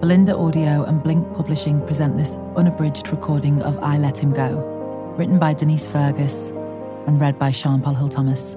Belinda Audio and Blink Publishing present this unabridged recording of I Let Him Go, written by Denise Fergus and read by Sean Paul Hill-Thomas.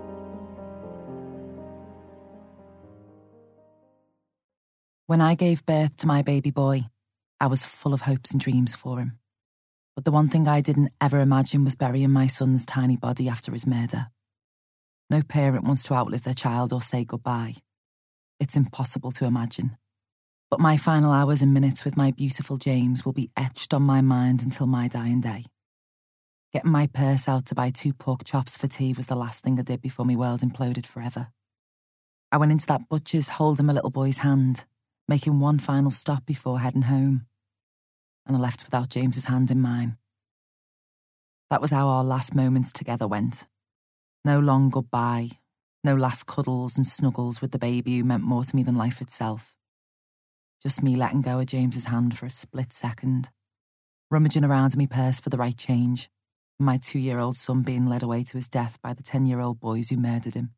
When I gave birth to my baby boy, I was full of hopes and dreams for him. But the one thing I didn't ever imagine was burying my son's tiny body after his murder. No parent wants to outlive their child or say goodbye. It's impossible to imagine. But my final hours and minutes with my beautiful James will be etched on my mind until my dying day. Getting my purse out to buy 2 pork chops for tea was the last thing I did before my world imploded forever. I went into that butcher's holding my little boy's hand, making one final stop before heading home. And I left without James's hand in mine. That was how our last moments together went. No long goodbye, no last cuddles and snuggles with the baby who meant more to me than life itself. Just me letting go of James's hand for a split second, rummaging around in my purse for the right change, and my 2-year-old son being led away to his death by the 10-year-old boys who murdered him.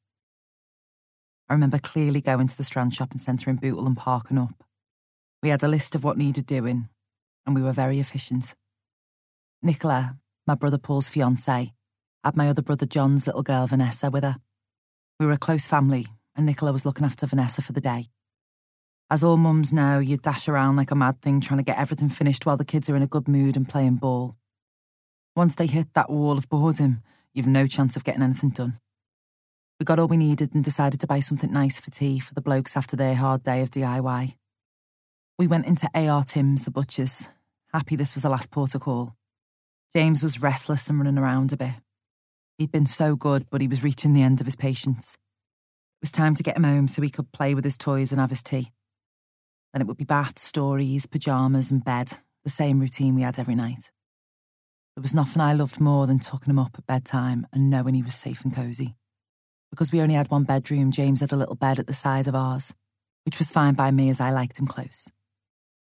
I remember clearly going to the Strand shopping centre in Bootle and parking up. We had a list of what needed doing, and we were very efficient. Nicola, my brother Paul's fiancée, had my other brother John's little girl Vanessa with her. We were a close family, and Nicola was looking after Vanessa for the day. As all mums know, you dash around like a mad thing trying to get everything finished while the kids are in a good mood and playing ball. Once they hit that wall of boredom, you've no chance of getting anything done. We got all we needed and decided to buy something nice for tea for the blokes after their hard day of DIY. We went into A.R. Tim's, the butcher's, happy this was the last port of call. James was restless and running around a bit. He'd been so good, but he was reaching the end of his patience. It was time to get him home so he could play with his toys and have his tea. Then it would be bath, stories, pyjamas and bed, the same routine we had every night. There was nothing I loved more than tucking him up at bedtime and knowing he was safe and cosy. Because we only had one bedroom, James had a little bed at the side of ours, which was fine by me as I liked him close.